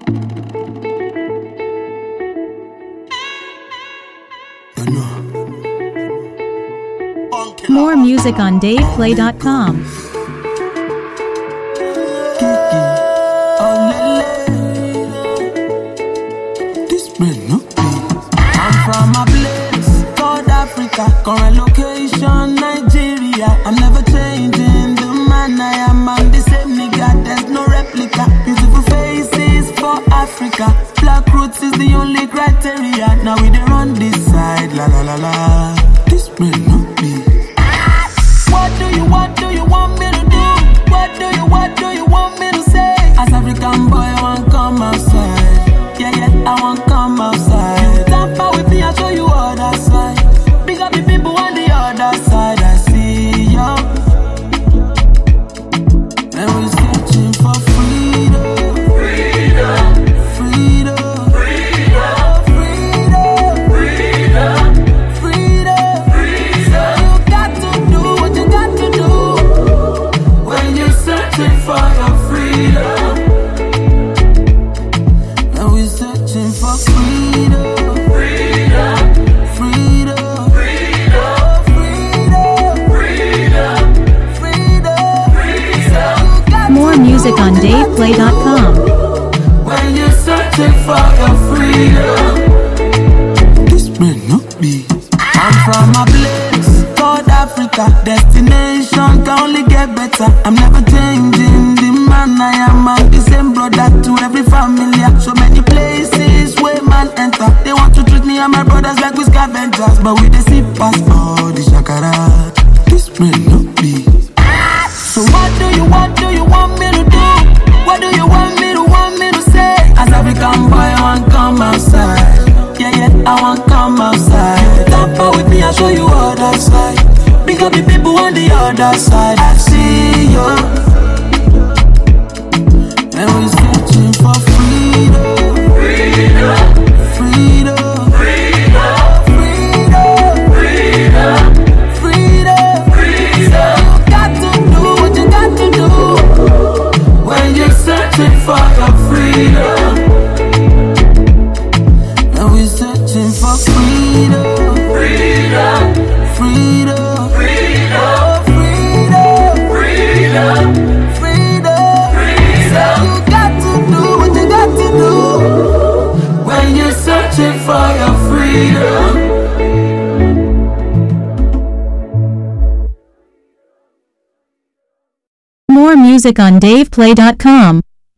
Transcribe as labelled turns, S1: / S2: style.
S1: More music on DavePlay.com.
S2: I'm from a place called Africa, current location Nigeria. I'm never changing the man I am. I'm the same nigga, there's no replica. Beautiful faces for Africa. Black roots is the only criteria. Now we dey run this side, la la la la. This will not be. What do you want me to do? What do you want me to say? As African boy, I want come outside. Yeah, I want come outside. Tamper with me, I'll show you other side. Big up the people on the other side. I see you. And we're searching for freedom. Freedom. Freedom.
S1: Music on DavePlay.com.
S2: When you're searching for your freedom, this may not be. I'm from a place called Africa. Destination can only get better. I'm never changing the man I am. I'm the same brother to every family. So many places where man enter. They want to treat me and my brothers like we scavengers, but we they see past all the shakara. This may not be. So what do you want me to do? What do you want me to say? As African boy, I want come outside. Yeah, I want come outside. Tamper with me, I'll show you other side. Big up the people on the other side. I see you. And we're searching for freedom. Freedom. Freedom. For your freedom, and we're searching for freedom, freedom, freedom, freedom, freedom, freedom. So you got to do what you got to do when you're searching for your freedom.
S1: More music on DavePlay.com.